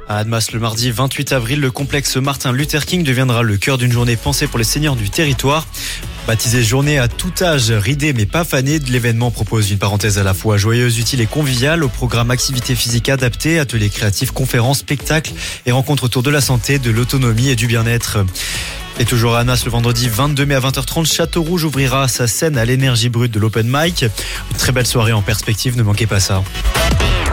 À Annemasse, le mardi 28 avril, le complexe Martin Luther King deviendra le cœur d'une journée pensée pour les seniors du territoire. Baptisée journée à tout âge, ridée mais pas fanée, l'événement propose une parenthèse à la fois joyeuse, utile et conviviale au programme activités physiques adaptées, ateliers créatifs, conférences, spectacles et rencontres autour de la santé, de l'autonomie et du bien-être. Et toujours à Annemasse, le vendredi 22 mai à 20h30, Château-Rouge ouvrira sa scène à l'énergie brute de l'Open Mic. Une très belle soirée en perspective, ne manquez pas ça.